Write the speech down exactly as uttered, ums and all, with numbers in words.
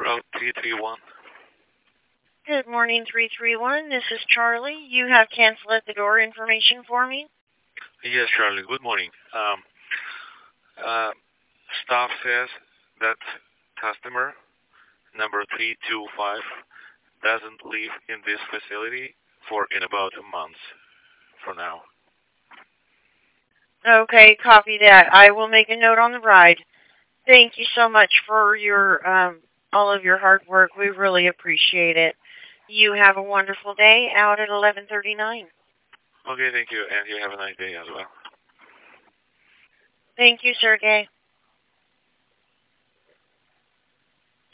route three three one. Good morning, three three one. This is Charlie. You have cancel at the door information for me? Yes, Charlie. Good morning. Um, uh, staff says that customer number three two five doesn't live in this facility for in about a month for now. Okay, copy that. I will make a note on the ride. Thank you so much for your um, all of your hard work. We really appreciate it. You have a wonderful day out at eleven thirty-nine. Okay, thank you, and you have a nice day as well. Thank you, Sergey.